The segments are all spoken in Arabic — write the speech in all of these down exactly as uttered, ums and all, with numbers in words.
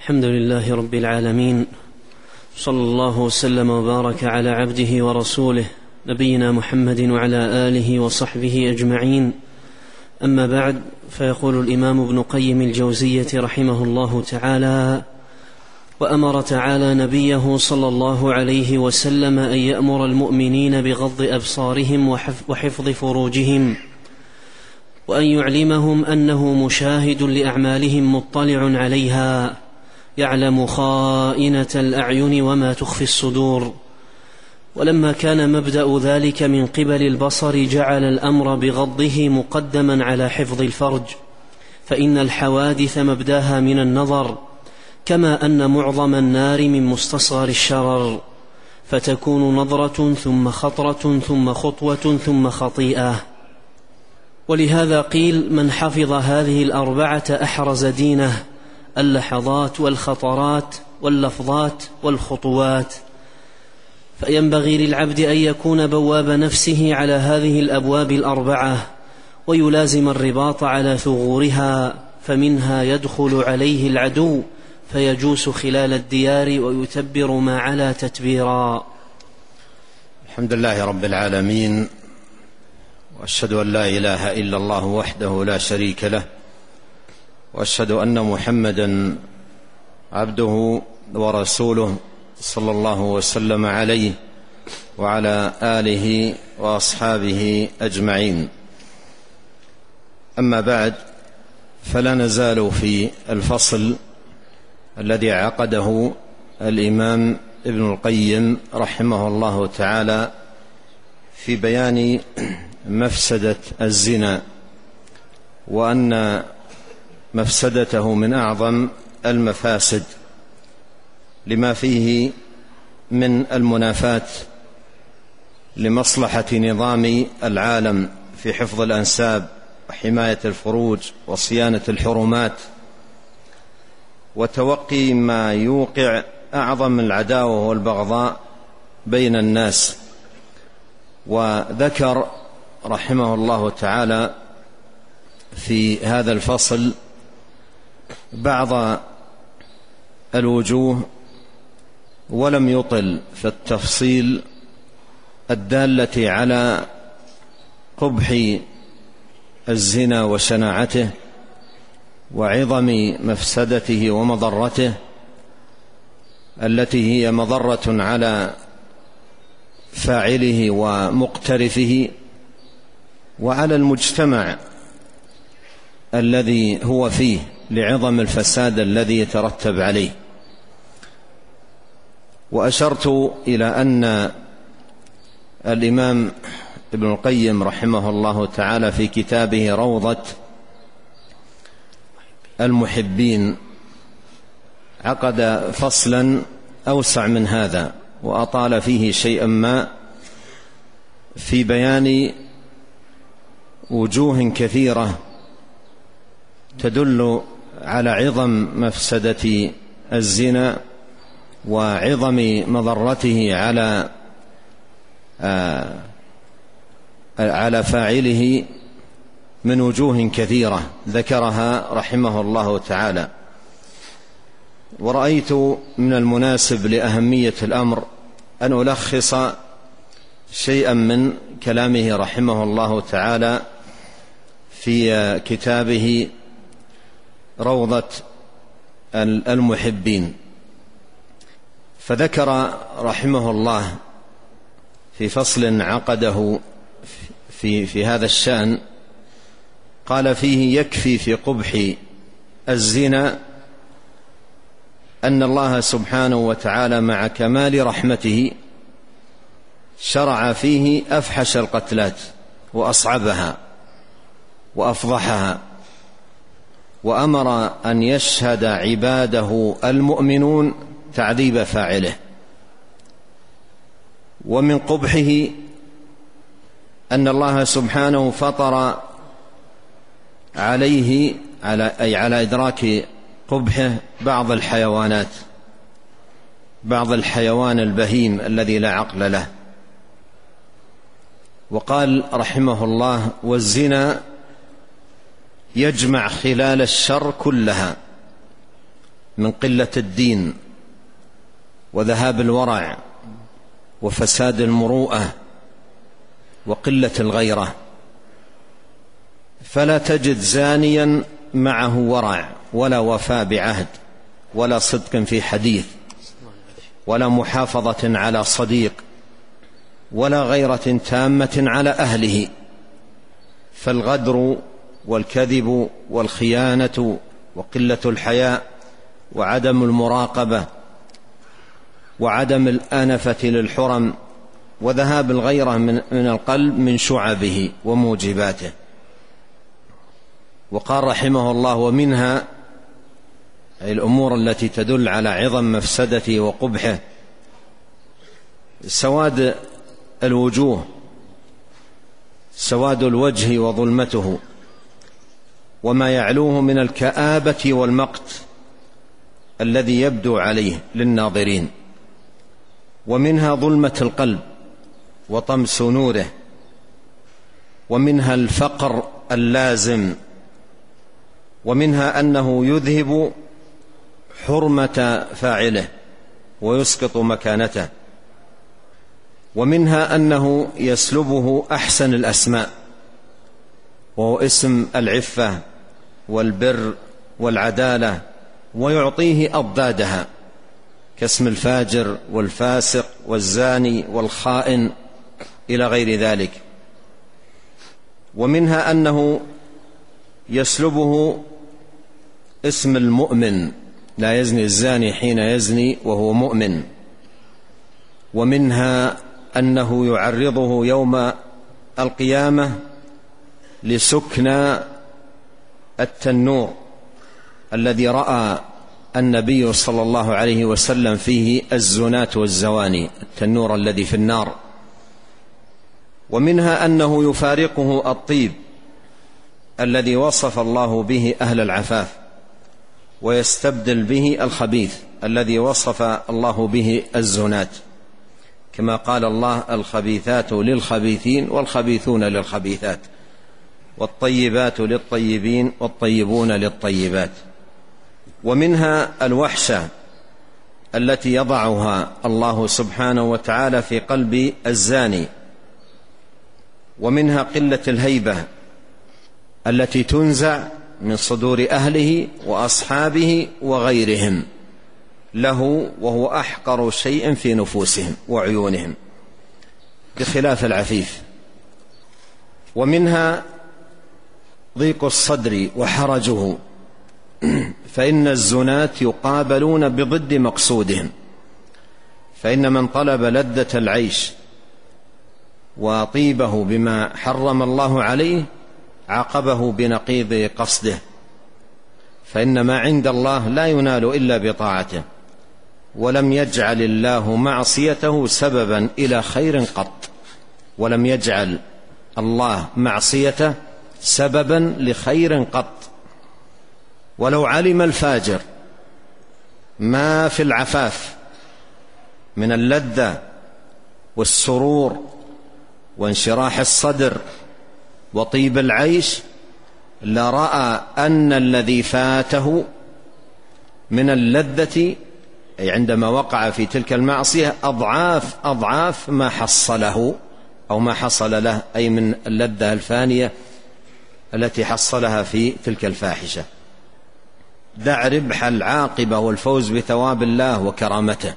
الحمد لله رب العالمين، صلى الله وسلم وبارك على عبده ورسوله نبينا محمد وعلى آله وصحبه أجمعين. أما بعد، فيقول الإمام ابن قيم الجوزية رحمه الله تعالى: وأمر تعالى نبيه صلى الله عليه وسلم أن يأمر المؤمنين بغض أبصارهم وحفظ فروجهم، وأن يعلمهم أنه مشاهد لأعمالهم مطلع عليها، يعلم خائنة الأعين وما تخفي الصدور. ولما كان مبدأ ذلك من قبل البصر، جعل الأمر بغضه مقدما على حفظ الفرج، فإن الحوادث مبداها من النظر، كما أن معظم النار من مستصغر الشرر، فتكون نظرة ثم خطرة ثم خطوة ثم خطيئة. ولهذا قيل: من حفظ هذه الأربعة أحرز دينه، اللحظات والخطرات واللفظات والخطوات. فينبغي للعبد أن يكون بواب نفسه على هذه الأبواب الأربعة، ويلازم الرباط على ثغورها، فمنها يدخل عليه العدو فيجوس خلال الديار ويتبر ما علا تتبيرا. الحمد لله رب العالمين، وأشهد أن لا إله إلا الله وحده لا شريك له، وأشهد أن محمدا عبده ورسوله صلى الله وسلم عليه وعلى آله وأصحابه أجمعين. أما بعد، فلا نزال في الفصل الذي عقده الإمام ابن القيم رحمه الله تعالى في بيان مفسدة الزنا، وأن مفسدته من أعظم المفاسد، لما فيه من المنافاة لمصلحة نظام العالم في حفظ الأنساب وحماية الفروج وصيانة الحرمات، وتوقي ما يوقع أعظم العداوة والبغضاء بين الناس. وذكر رحمه الله تعالى في هذا الفصل بعض الوجوه، ولم يطل في التفصيل، الدالة على قبح الزنا وشناعته وعظم مفسدته ومضرته، التي هي مضرة على فاعله ومقترفه وعلى المجتمع الذي هو فيه، لعظم الفساد الذي يترتب عليه. وأشرت إلى أن الإمام ابن القيم رحمه الله تعالى في كتابه روضة المحبين عقد فصلا أوسع من هذا، وأطال فيه شيئا ما في بيان وجوه كثيرة تدل على عظم مفسدة الزنا وعظم مضرته على آه على فاعله من وجوه كثيرة ذكرها رحمه الله تعالى. ورأيت من المناسب لأهمية الأمر أن ألخص شيئا من كلامه رحمه الله تعالى في كتابه روضة المحبين. فذكر رحمه الله في فصل عقده في, في هذا الشأن، قال فيه: يكفي في قبح الزنا أن الله سبحانه وتعالى مع كمال رحمته شرع فيه أفحش القتلات وأصعبها وأفضحها، وأمر أن يشهد عباده المؤمنون تعذيب فاعله. ومن قبحه أن الله سبحانه فطر عليه على أي على إدراك قبحه بعض الحيوانات، بعض الحيوان البهيم الذي لا عقل له. وقال رحمه الله: والزنا يجمع خلال الشر كلها، من قلة الدين وذهاب الورع وفساد المروءة وقلة الغيرة. فلا تجد زانيا معه ورع ولا وفاء بعهد ولا صدق في حديث ولا محافظة على صديق ولا غيرة تامة على أهله. فالغدر والكذب والخيانة وقلة الحياء وعدم المراقبة وعدم الأنفة للحرم وذهاب الغيرة من القلب من شعبه وموجباته. وقال رحمه الله: ومنها أي الأمور التي تدل على عظم مفسدته وقبحه سواد الوجوه، سواد الوجه وظلمته وما يعلوه من الكآبة والمقت الذي يبدو عليه للناظرين. ومنها ظلمة القلب وطمس نوره، ومنها الفقر اللازم، ومنها أنه يذهب حرمة فاعله ويسقط مكانته، ومنها أنه يسلبه أحسن الأسماء وهو اسم العفة والبر والعدالة ويعطيه أضدادها كاسم الفاجر والفاسق والزاني والخائن إلى غير ذلك. ومنها أنه يسلبه اسم المؤمن، لا يزني الزاني حين يزني وهو مؤمن. ومنها أنه يعرضه يوم القيامة لسكنى التنور الذي رأى النبي صلى الله عليه وسلم فيه الزناة والزواني، التنور الذي في النار. ومنها أنه يفارقه الطيب الذي وصف الله به أهل العفاف ويستبدل به الخبيث الذي وصف الله به الزناة، كما قال الله: الخبيثات للخبيثين والخبيثون للخبيثات والطيبات للطيبين والطيبون للطيبات. ومنها الوحشة التي يضعها الله سبحانه وتعالى في قلب الزاني. ومنها قلة الهيبة التي تنزع من صدور أهله وأصحابه وغيرهم له، وهو أحقر شيء في نفوسهم وعيونهم بخلاف العفيف. ومنها ضيق الصدر وحرجه، فإن الزناة يقابلون بضد مقصودهم، فإن من طلب لذة العيش وطيبه بما حرم الله عليه عاقبه بنقيض قصده، فإن ما عند الله لا ينال إلا بطاعته، ولم يجعل الله معصيته سببا إلى خير قط، ولم يجعل الله معصيته سببا لخير قط. ولو علم الفاجر ما في العفاف من اللذة والسرور وانشراح الصدر وطيب العيش لرأى أن الذي فاته من اللذة أي عندما وقع في تلك المعصية أضعاف أضعاف ما حصله أو ما حصل له، أي من اللذة الفانية التي حصلها في تلك الفاحشة. دع ربح العاقبة والفوز بثواب الله وكرامته.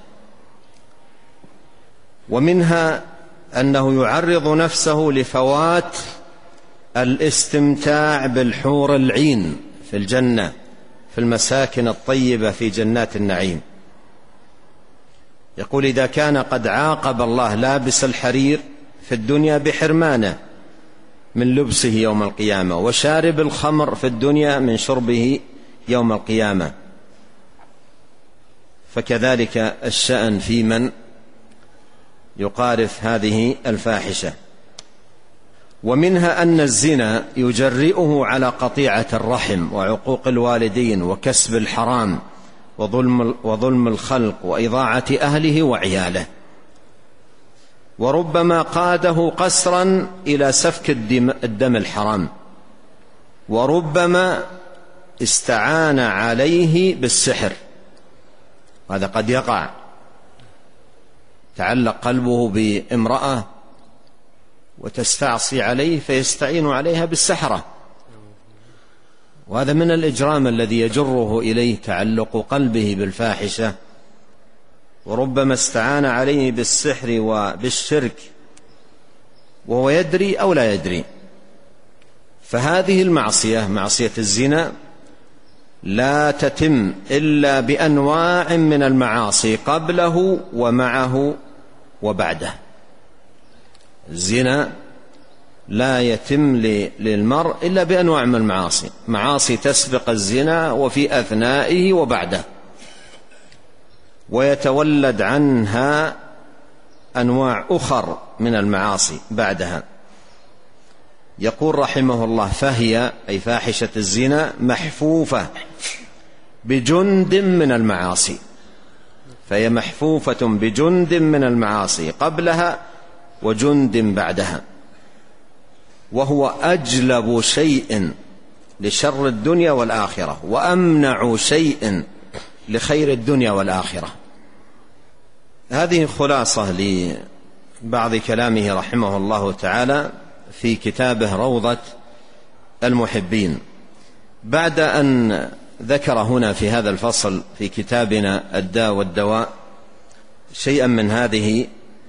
ومنها أنه يعرض نفسه لفوات الاستمتاع بالحور العين في الجنة في المساكن الطيبة في جنات النعيم. يقول: إذا كان قد عاقب الله لابس الحرير في الدنيا بحرمانه من لبسه يوم القيامة، وشارب الخمر في الدنيا من شربه يوم القيامة، فكذلك الشأن في من يقارف هذه الفاحشة. ومنها أن الزنا يجرئه على قطيعة الرحم وعقوق الوالدين وكسب الحرام وظلم, وظلم الخلق وإضاعة أهله وعياله، وربما قاده قسرا إلى سفك الدم, الدم الحرام، وربما استعان عليه بالسحر هذا قد يقع، تعلق قلبه بامرأة وتستعصي عليه فيستعين عليها بالسحرة، وهذا من الإجرام الذي يجره إليه تعلق قلبه بالفاحشة، وربما استعان عليه بالسحر وبالشرك وهو يدري أو لا يدري. فهذه المعصية، معصية الزنا، لا تتم إلا بأنواع من المعاصي قبله ومعه وبعده. الزنا لا يتم للمرء إلا بأنواع من المعاصي، معاصي تسبق الزنا وفي أثنائه وبعده، ويتولد عنها أنواع أخر من المعاصي بعدها. يقول رحمه الله: فهي أي فاحشة الزنا محفوفة بجند من المعاصي، فهي محفوفة بجند من المعاصي قبلها وجند بعدها، وهو أجلب شيء لشر الدنيا والآخرة وأمنع شيء لخير الدنيا والآخرة. هذه خلاصة لبعض كلامه رحمه الله تعالى في كتابه روضة المحبين، بعد أن ذكر هنا في هذا الفصل في كتابنا الداء والدواء شيئا من هذه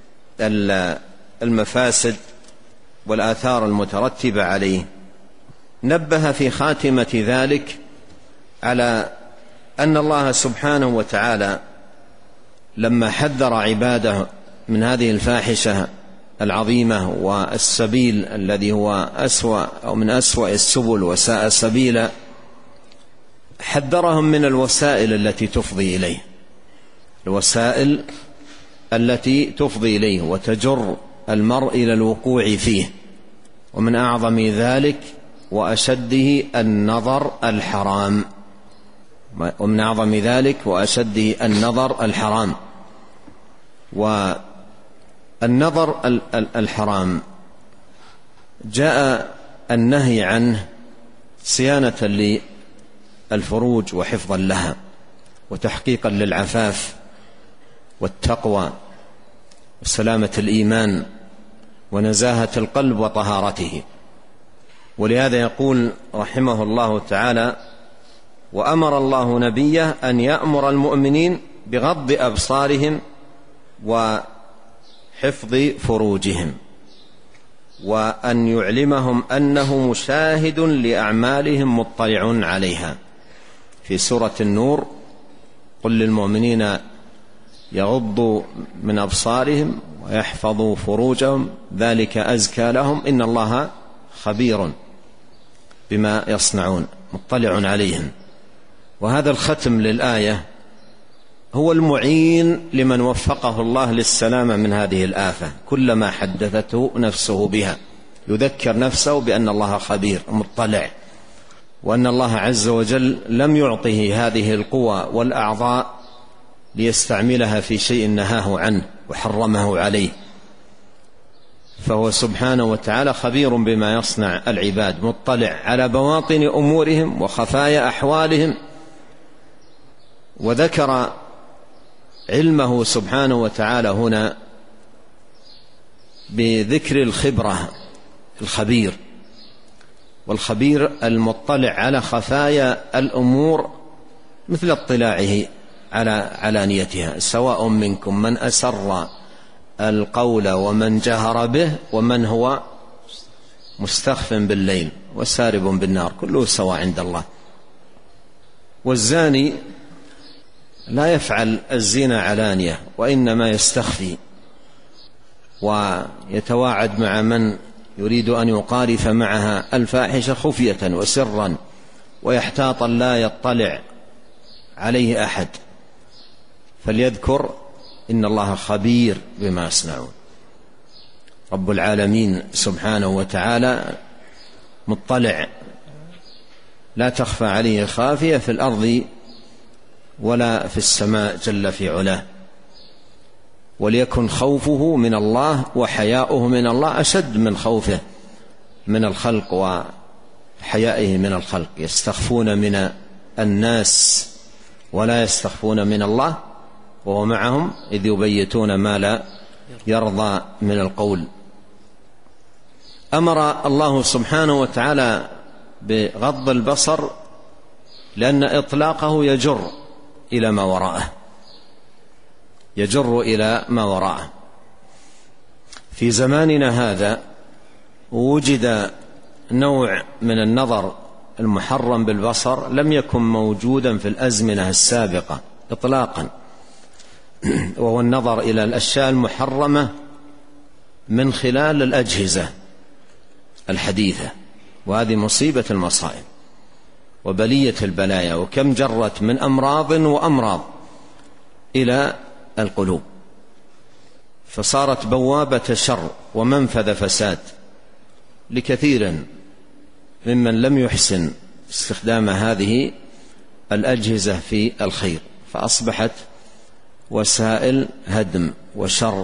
المفاسد والآثار المترتبة عليه. نبه في خاتمة ذلك على أن الله سبحانه وتعالى لما حذر عباده من هذه الفاحشة العظيمة والسبيل الذي هو أسوأ أو من أسوأ السبل وساء سبيلا، حذرهم من الوسائل التي تفضي إليه، الوسائل التي تفضي إليه وتجر المرء إلى الوقوع فيه، ومن أعظم ذلك وأشده النظر الحرام، ومن أعظم ذلك وأشده النظر الحرام. والنظر الحرام جاء النهي عنه صيانة للفروج وحفظا لها وتحقيقا للعفاف والتقوى وسلامة الإيمان ونزاهة القلب وطهارته. ولهذا يقول رحمه الله تعالى: وأمر الله نبيه أن يأمر المؤمنين بغض أبصارهم وحفظ فروجهم، وأن يعلمهم أنه مشاهد لأعمالهم مطلع عليها. في سورة النور: قل للمؤمنين يغضوا من أبصارهم ويحفظوا فروجهم ذلك أزكى لهم إن الله خبير بما يصنعون مطلع عليهم. وهذا الختم للآية هو المعين لمن وفقه الله للسلامة من هذه الآفة، كلما حدثته نفسه بها يذكر نفسه بأن الله خبير مطلع، وأن الله عز وجل لم يعطه هذه القوى والأعضاء ليستعملها في شيء نهاه عنه وحرمه عليه، فهو سبحانه وتعالى خبير بما يصنع العباد، مطلع على بواطن أمورهم وخفايا أحوالهم. وذكر علمه سبحانه وتعالى هنا بذكر الخبرة، الخبير، والخبير المطلع على خفايا الأمور مثل اطلاعه على علانيتها، سواء منكم من أسر القول ومن جهر به ومن هو مستخف بالليل وسارب بالنار، كله سواء عند الله. والزاني لا يفعل الزنا علانية، وإنما يستخفي ويتواعد مع من يريد أن يقارف معها الفاحشة خفية وسرا، ويحتاط لا يطلع عليه أحد، فليذكر إن الله خبير بما يصنعون. رب العالمين سبحانه وتعالى مطلع، لا تخفى عليه خافية في الأرض ولا في السماء جل في علاه. وليكن خوفه من الله وحياؤه من الله أشد من خوفه من الخلق وحيائه من الخلق. يستخفون من الناس ولا يستخفون من الله، وهو معهم إذ يبيتون ما لا يرضى من القول. أمر الله سبحانه وتعالى بغض البصر لأن إطلاقه يجر إلى ما وراءه، يجر إلى ما وراءه. في زماننا هذا وجد نوع من النظر المحرم بالبصر لم يكن موجودا في الأزمنة السابقة إطلاقا، وهو النظر إلى الأشياء المحرمة من خلال الأجهزة الحديثة، وهذه مصيبة المصائب وبلية البلايا، وكم جرت من أمراض وأمراض إلى القلوب، فصارت بوابة شر ومنفذ فساد لكثير ممن لم يحسن استخدام هذه الأجهزة في الخير، فأصبحت وسائل هدم وشر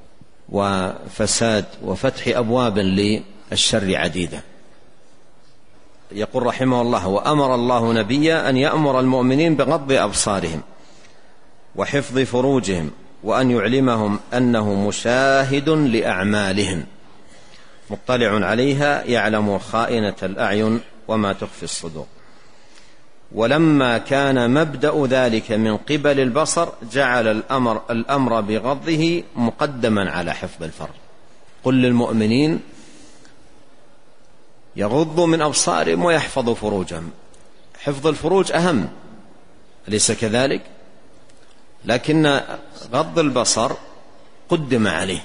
وفساد وفتح أبواب للشر عديدة. يقول رحمه الله: وأمر الله نبيا أن يأمر المؤمنين بغض أبصارهم وحفظ فروجهم، وأن يعلمهم أنه مشاهد لأعمالهم مطلع عليها يعلم خائنة الأعين وما تخفي الصدور. ولما كان مبدأ ذلك من قبل البصر جعل الأمر, الأمر بغضه مقدما على حفظ الفرج. قل للمؤمنين يغضوا من أبصارهم ويحفظوا فروجهم. حفظ الفروج أهم، أليس كذلك؟ لكن غض البصر قدم عليه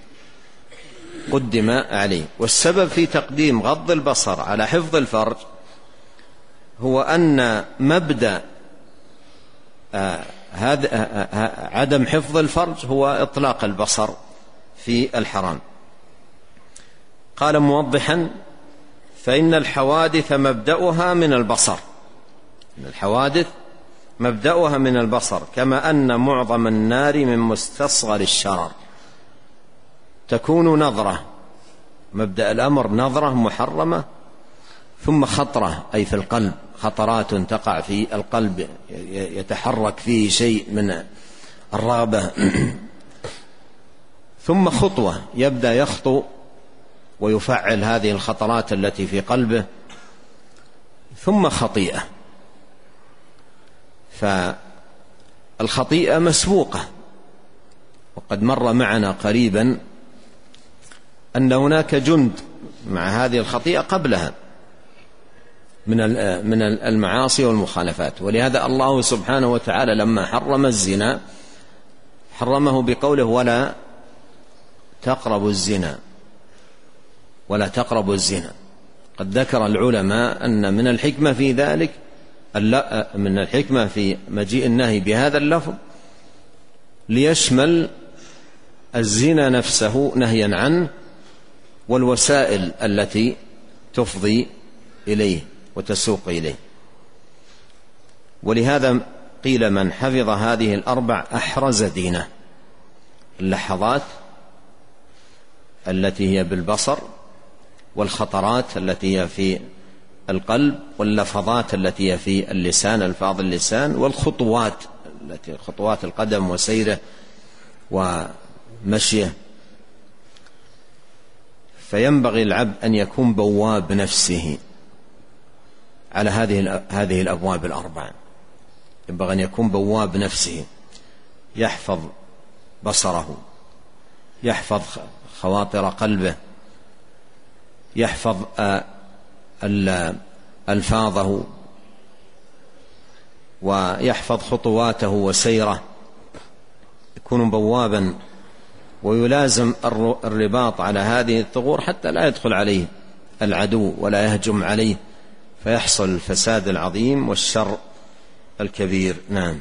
قدم عليه والسبب في تقديم غض البصر على حفظ الفرج هو أن مبدأ آه هذا آه عدم حفظ الفرج هو إطلاق البصر في الحرام. قال موضحا: فإن الحوادث مبدأها من البصر، الحوادث مبدأها من البصر، كما أن معظم النار من مستصغر الشرر. تكون نظرة، مبدأ الأمر نظرة محرمة، ثم خطرة أي في القلب، خطرات تقع في القلب يتحرك فيه شيء من الرغبة، ثم خطوة يبدأ يخطو ويفعل هذه الخطرات التي في قلبه، ثم خطيئة. فالخطيئة مسبوقة، وقد مر معنا قريبا أن هناك جند مع هذه الخطيئة قبلها من من المعاصي والمخالفات. ولهذا الله سبحانه وتعالى لما حرم الزنا حرمه بقوله: ولا تقربوا الزنا، ولا تقربوا الزنا. قد ذكر العلماء أن من الحكمة في ذلك، من الحكمة في مجيء النهي بهذا اللفظ ليشمل الزنا نفسه نهيا عنه والوسائل التي تفضي إليه وتسوق إليه. ولهذا قيل: من حفظ هذه الأربع أحرز دينه. اللحظات التي هي بالبصر، والخطرات التي هي في القلب، واللفظات التي هي في اللسان، ألفاظ اللسان، والخطوات التي خطوات القدم وسيره ومشيه. فينبغي العبد أن يكون بواب نفسه على هذه هذه الأبواب الأربعة. ينبغي أن يكون بواب نفسه، يحفظ بصره، يحفظ خواطر قلبه، يحفظ ألفاظه، ويحفظ خطواته وسيره. يكون بوابا ويلازم الرباط على هذه الثغور حتى لا يدخل عليه العدو ولا يهجم عليه، فيحصل الفساد العظيم والشر الكبير. نعم.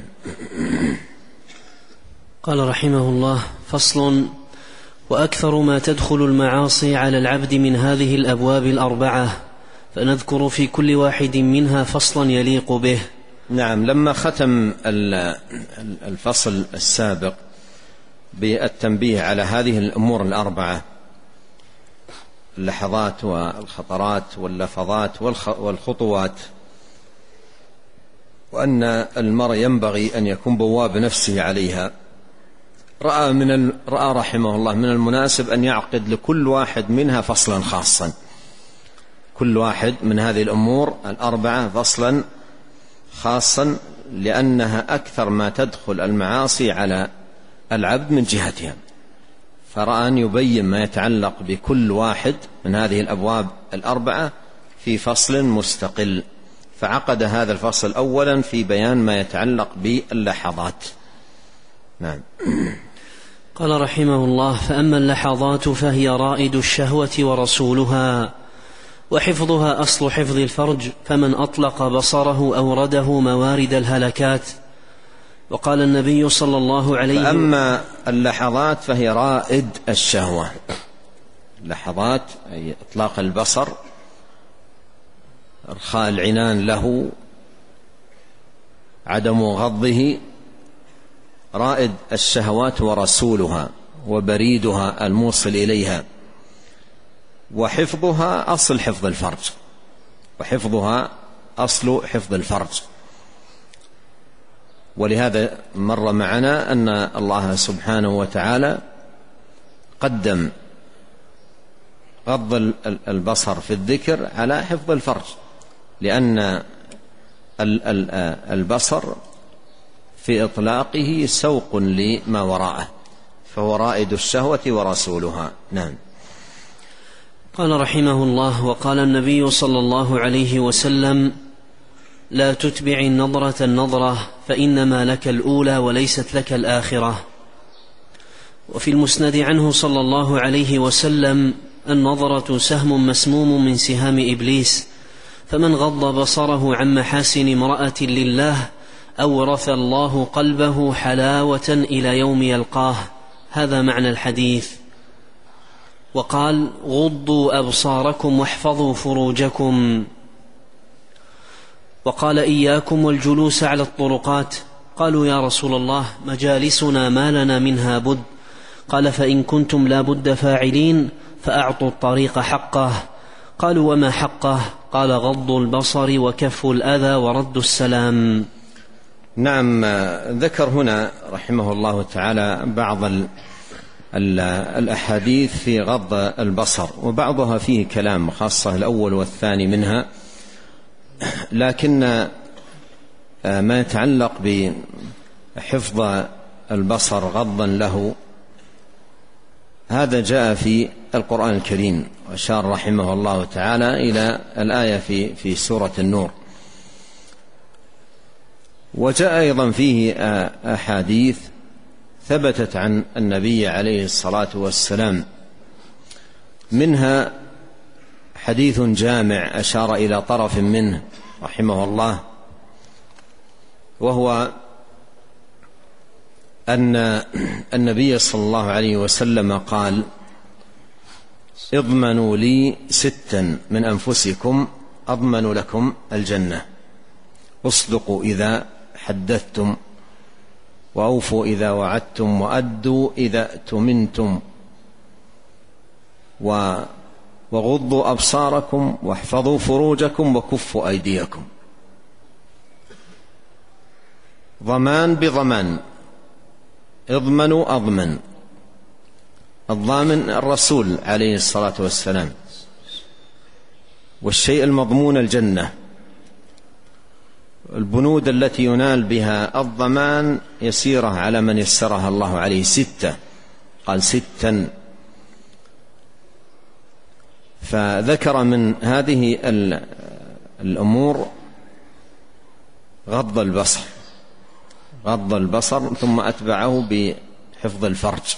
قال رحمه الله: فصل: وأكثر ما تدخل المعاصي على العبد من هذه الأبواب الأربعة، فنذكر في كل واحد منها فصلا يليق به. نعم. لما ختم الفصل السابق بالتنبيه على هذه الأمور الأربعة، اللحظات والخطرات واللفظات والخطوات، وأن المرء ينبغي أن يكون بواب نفسه عليها، رأى, من ال... رأى رحمه الله من المناسب أن يعقد لكل واحد منها فصلا خاصا، كل واحد من هذه الأمور الأربعة فصلا خاصا، لأنها أكثر ما تدخل المعاصي على العبد من جهتها، فرأى أن يبين ما يتعلق بكل واحد من هذه الأبواب الأربعة في فصل مستقل، فعقد هذا الفصل أولا في بيان ما يتعلق باللحظات. نعم. قال رحمه الله: فأما اللحظات فهي رائد الشهوة ورسولها، وحفظها أصل حفظ الفرج، فمن أطلق بصره أورده موارد الهلكات. وقال النبي صلى الله عليه وسلم: فأما اللحظات فهي رائد الشهوة. اللحظات أي إطلاق البصر، إرخاء العنان له، عدم غضه، رائد الشهوات ورسولها وبريدها الموصل إليها، وحفظها أصل حفظ الفرج، وحفظها أصل حفظ الفرج. ولهذا مر معنا أن الله سبحانه وتعالى قدم غض البصر في الذكر على حفظ الفرج، لأن البصر في إطلاقه سوق لما وراءه، فهو رائد الشهوة ورسولها. نعم. قال رحمه الله: وقال النبي صلى الله عليه وسلم: لا تتبع النظرة النظرة، فإنما لك الأولى وليست لك الآخرة. وفي المسند عنه صلى الله عليه وسلم: النظرة سهم مسموم من سهام إبليس، فمن غض بصره عن محاسن امرأة لله أورث الله قلبه حلاوة إلى يوم يلقاه. هذا معنى الحديث. وقال: غضوا أبصاركم واحفظوا فروجكم. وقال: إياكم والجلوس على الطرقات. قالوا: يا رسول الله، مجالسنا ما لنا منها بد. قال: فإن كنتم لا بد فاعلين فأعطوا الطريق حقه. قالوا: وما حقه؟ قال: غض البصر وكف الأذى ورد السلام. نعم. ذكر هنا رحمه الله تعالى بعض ال ال الأحاديث في غض البصر، وبعضها فيه كلام، خاصة الأول والثاني منها، لكن ما يتعلق بحفظ البصر غضا له هذا جاء في القرآن الكريم، وأشار رحمه الله تعالى إلى الآية في في سورة النور. وجاء أيضا فيه أحاديث ثبتت عن النبي عليه الصلاة والسلام، منها حديث جامع أشار إلى طرف منه رحمه الله، وهو أن النبي صلى الله عليه وسلم قال: اضمنوا لي ستا من أنفسكم أضمن لكم الجنة، اصدقوا إذا حدثتم، وأوفوا إذا وعدتم، وأدوا إذا اؤتمنتم، وغضوا أبصاركم، واحفظوا فروجكم، وكفوا أيديكم. ضمان بضمان، اضمنوا أضمن. الضامن الرسول عليه الصلاة والسلام، والشيء المضمون الجنة. البنود التي ينال بها الضمان يسيرة على من يسرها الله عليه، ستة، قال ستا. فذكر من هذه الأمور غض البصر، غض البصر، ثم أتبعه بحفظ الفرج.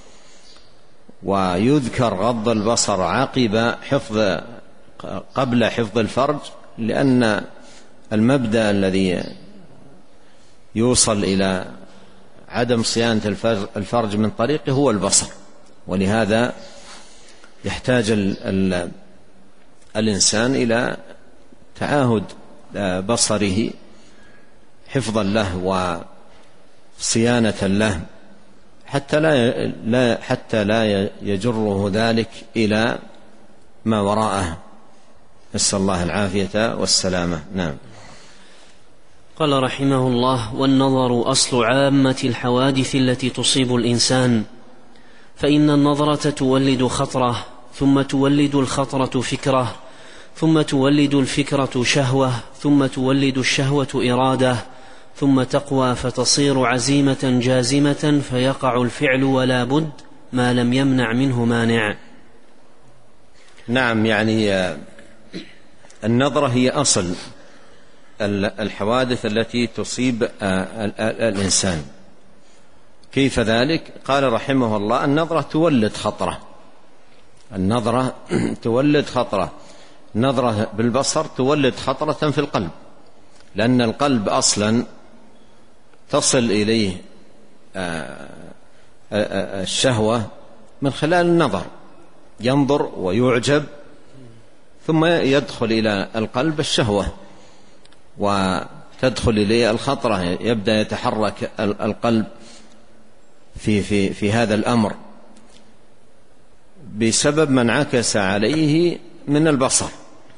ويذكر غض البصر عقب حفظ قبل حفظ الفرج، لأن المبدأ الذي يوصل إلى عدم صيانة الفرج من طريقه هو البصر، ولهذا يحتاج ال ال الإنسان إلى تعاهد بصره حفظا له وصيانة له، حتى لا لا حتى لا يجره ذلك إلى ما وراءه، نسأل الله العافية والسلامة. نعم. قال رحمه الله: والنظر أصل عامة الحوادث التي تصيب الإنسان، فإن النظرة تولد خطرة، ثم تولد الخطرة فكرة، ثم تولد الفكرة شهوة، ثم تولد الشهوة إرادة، ثم تقوى فتصير عزيمة جازمة، فيقع الفعل ولا بد ما لم يمنع منه مانع. نعم، يعني النظرة هي أصل الحوادث التي تصيب الإنسان. كيف ذلك؟ قال رحمه الله: النظرة تولد خطرة، النظرة تولد خطرة، نظرة بالبصر تولد خطرة في القلب، لأن القلب أصلا تصل إليه الشهوة من خلال النظر، ينظر ويعجب، ثم يدخل إلى القلب الشهوة وتدخل إليه الخطرة، يبدأ يتحرك القلب في, في, في هذا الأمر بسبب ما انعكس عليه من البصر.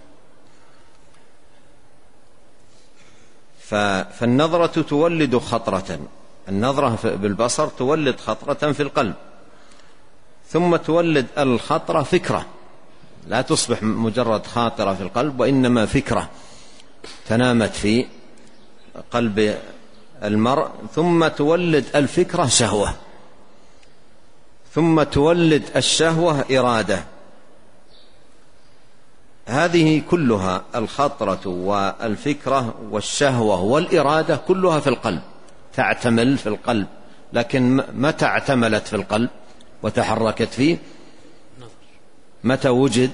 فالنظرة تولد خطرة، النظرة بالبصر تولد خطرة في القلب، ثم تولد الخطرة فكرة، لا تصبح مجرد خاطرة في القلب، وإنما فكرة تنامت في قلب المرء، ثم تولد الفكرة شهوة، ثم تولد الشهوة إرادة. هذه كلها، الخطرة والفكرة والشهوة والإرادة، كلها في القلب، تعتمل في القلب. لكن متى اعتملت في القلب وتحركت فيه؟ متى وجد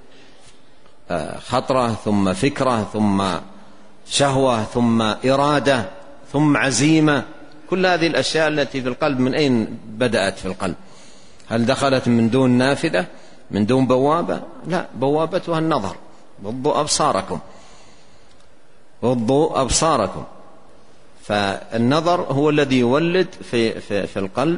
خطرة ثم فكرة ثم شهوة ثم إرادة ثم عزيمة. كل هذه الأشياء التي في القلب من أين بدأت في القلب؟ هل دخلت من دون نافذة، من دون بوابة؟ لا، بوابتها النظر. غضوا أبصاركم، غضوا أبصاركم. فالنظر هو الذي يولد في, في, في القلب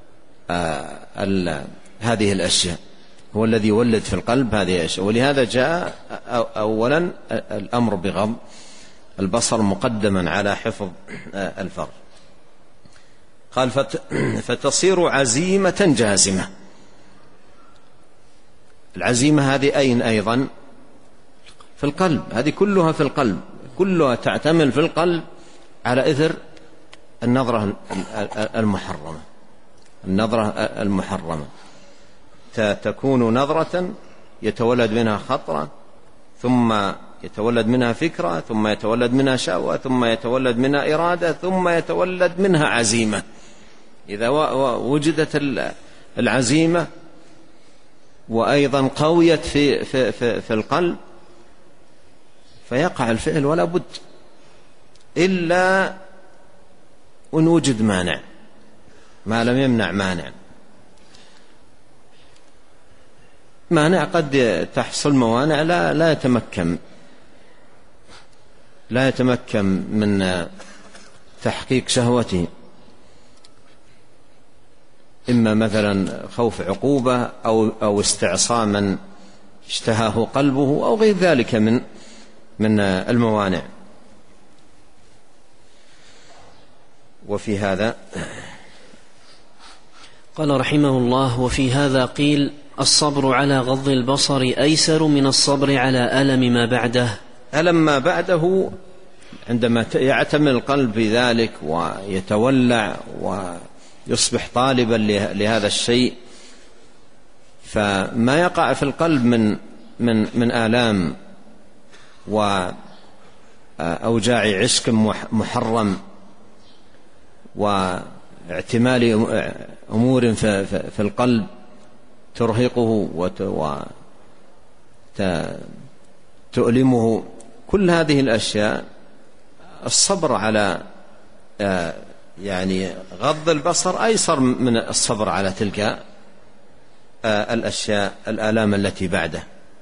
آه هذه الأشياء، هو الذي يولد في القلب هذه الأشياء. ولهذا جاء أولا الأمر بغض البصر مقدما على حفظ الفرج. قال: فتصير عزيمة جازمة. العزيمة هذه أين أيضا؟ في القلب، هذه كلها في القلب، كلها تعتمل في القلب على إثر النظرة المحرمة. النظرة المحرمة تكون نظرة يتولد منها خطرة، ثم يتولد منها فكرة، ثم يتولد منها شهوة، ثم يتولد منها إرادة، ثم يتولد منها عزيمة. إذا وجدت العزيمة وأيضا قويت في, في, في, في القلب، فيقع الفعل ولا بد، إلا أن وجد مانع، ما لم يمنع مانع. مانع قد تحصل موانع لا, لا يتمكن لا يتمكن من تحقيق شهوته، إما مثلا خوف عقوبة أو, أو استعصاء من اشتهاه قلبه أو غير ذلك من, من الموانع. وفي هذا قال رحمه الله: وفي هذا قيل: الصبر على غض البصر أيسر من الصبر على ألم ما بعده. ألم ما بعده عندما يعتمل القلب في ذلك ويتولع ويصبح طالبا لهذا الشيء، فما يقع في القلب من من من آلام وأوجاع عشق محرم واعتمال أمور في القلب ترهقه وتؤلمه، كل هذه الأشياء الصبر على يعني غض البصر أيسر من الصبر على تلك الأشياء الآلام التي بعده.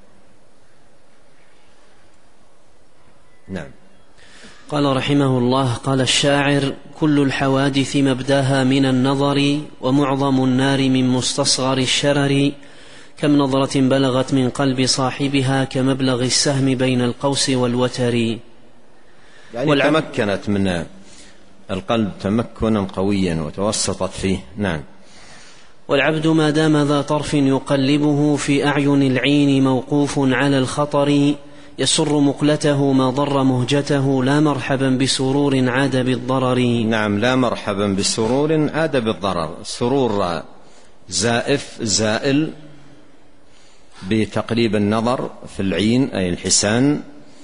نعم. قال رحمه الله: قال الشاعر: كل الحوادث مبداها من النظر، ومعظم النار من مستصغر الشرر، كم نظرة بلغت من قلب صاحبها كمبلغ السهم بين القوس والوتر. يعني والعب... تمكنت من القلب تمكنا قويا وتوسطت فيه. نعم. والعبد ما دام ذا طرف يقلبه في أعين العين موقوف على الخطر يسر مقلته ما ضر مهجته لا مرحبا بسرور عاد بالضرر. نعم، لا مرحبا بسرور عاد بالضرر. سرور زائف زائل بتقليب النظر في العين أي الحسان،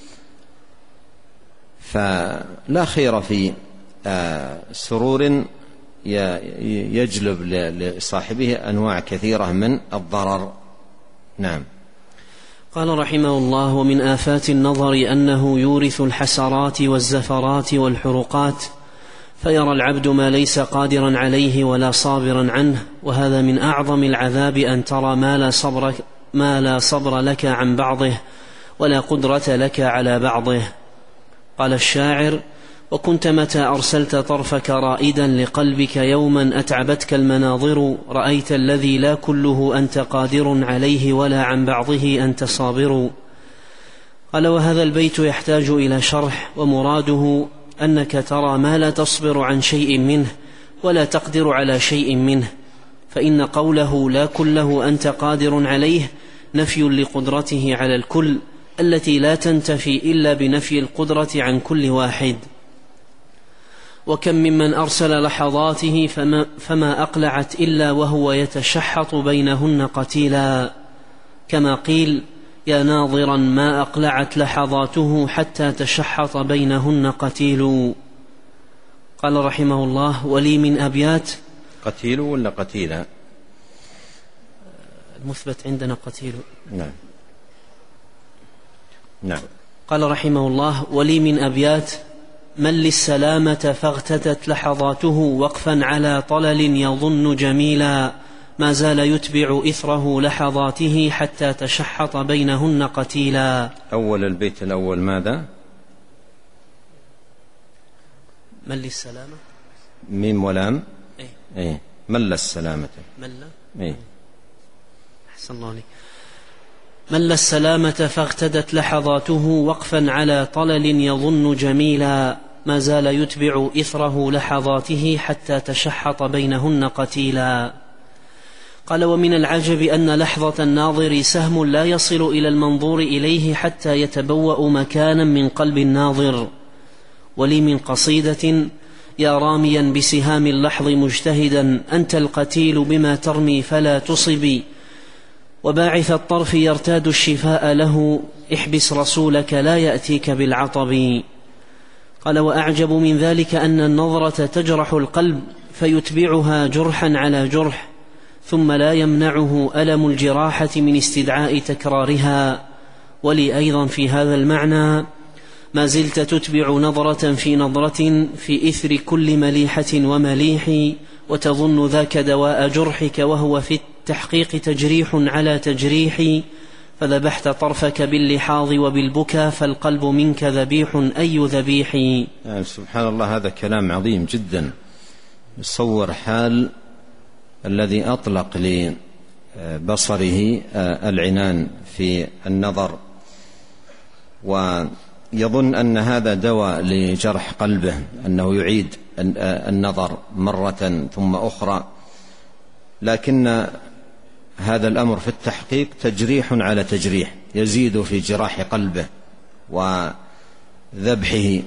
فلا خير في سرور يجلب لصاحبه أنواع كثيرة من الضرر. نعم. قال رحمه الله: ومن آفات النظر أنه يورث الحسرات والزفرات والحرقات، فيرى العبد ما ليس قادرا عليه ولا صابرا عنه، وهذا من أعظم العذاب أن ترى ما لا صبر, ما لا صبر لك عن بعضه ولا قدرة لك على بعضه. قال الشاعر: وكنت متى أرسلت طرفك رائدا لقلبك يوما أتعبتك المناظر، رأيت الذي لا كله أنت قادر عليه ولا عن بعضه أنت صابر. قال: وهذا البيت يحتاج إلى شرح، ومراده أنك ترى ما لا تصبر عن شيء منه ولا تقدر على شيء منه، فإن قوله لا كله أنت قادر عليه نفي لقدرته على الكل التي لا تنتفي إلا بنفي القدرة عن كل واحد. وكم ممن أرسل لحظاته فما, فما أقلعت إلا وهو يتشحط بينهن قتيلا، كما قيل: يا ناظرا ما أقلعت لحظاته حتى تشحط بينهن قتيل. قال رحمه الله: ولي من أبيات. قتيل ولا قتيلا؟ المثبت عندنا قتيل. نعم. نعم. قال رحمه الله: ولي من أبيات من للسلامة فاغتدت لحظاته وقفا على طلل يظن جميلا، ما زال يتبع إثره لحظاته حتى تشحط بينهن قتيلا. أول البيت الأول ماذا؟ من للسلامة ميم ولام. إيه؟ إيه؟ مل السلامة. مل. إيه؟ أحسن الله عليك. مل السلامة فاغتدت لحظاته وقفا على طلل يظن جميلا، ما زال يتبع إثره لحظاته حتى تشحط بينهن قتيلا. قال: ومن العجب أن لحظة الناظر سهم لا يصل إلى المنظور إليه حتى يتبوأ مكانا من قلب الناظر. ولي من قصيدة: يا راميا بسهام اللحظ مجتهدا أنت القتيل بما ترمي فلا تصبي، وباعث الطرف يرتاد الشفاء له احبس رسولك لا يأتيك بالعطب. قال: وأعجب من ذلك أن النظرة تجرح القلب فيتبعها جرحا على جرح، ثم لا يمنعه ألم الجراحة من استدعاء تكرارها. ولي أيضا في هذا المعنى: ما زلت تتبع نظرة في نظرة في إثر كل مليحة ومليح، وتظن ذاك دواء جرحك وهو في التحقيق تجريح على تجريح، فذبحت طرفك باللحاظ وبالبكى فالقلب منك ذبيح أي ذبيح. يعني سبحان الله، هذا كلام عظيم جدا يصور حال الذي أطلق لبصره العنان في النظر، ويظن أن هذا دواء لجرح قلبه، أنه يعيد النظر مرة ثم أخرى، لكن هذا الأمر في التحقيق تجريح على تجريح، يزيد في جراح قلبه وذبحه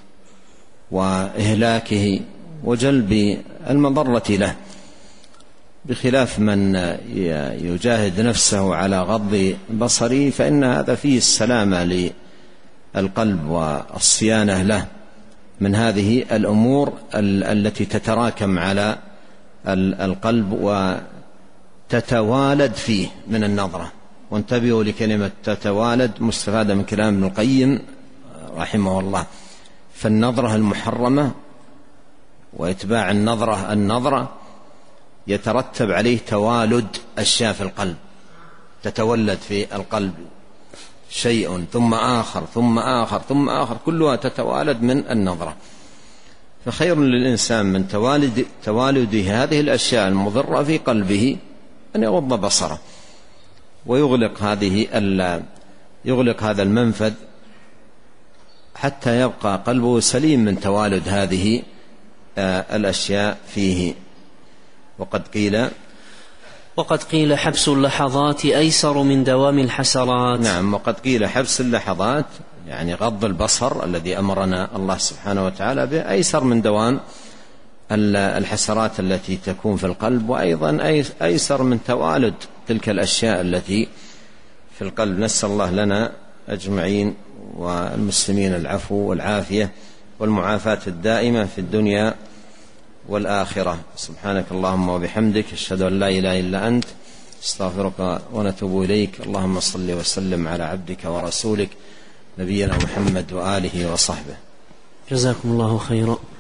وإهلاكه وجلب المضرة له، بخلاف من يجاهد نفسه على غض بصره، فإن هذا فيه السلامة للقلب والصيانة له من هذه الأمور التي تتراكم على القلب وتتوالد فيه من النظرة. وانتبهوا لكلمة تتوالد مستفادة من كلام ابن القيم رحمه الله. فالنظرة المحرمة وإتباع النظرة النظرة يترتب عليه توالد أشياء في القلب، تتولد في القلب شيء ثم آخر ثم آخر ثم آخر، كلها تتوالد من النظرة. فخير للإنسان من توالد توالد هذه الأشياء المضرة في قلبه أن يغض بصره ويغلق هذه يغلق هذا المنفذ حتى يبقى قلبه سليم من توالد هذه الأشياء فيه. وقد قيل وقد قيل حبس اللحظات أيسر من دوام الحسرات. نعم، وقد قيل حبس اللحظات يعني غض البصر الذي أمرنا الله سبحانه وتعالى به أيسر من دوام الحسرات التي تكون في القلب، وأيضا أيسر من توالد تلك الأشياء التي في القلب. نسأل الله لنا أجمعين والمسلمين العفو والعافية والمعافاة الدائمة في الدنيا والآخرة. سبحانك اللهم وبحمدك، أشهد أن لا إله إلا أنت، استغفرك ونتوب إليك. اللهم صل وسلم على عبدك ورسولك نبينا محمد وآله وصحبه. جزاكم الله خيرا.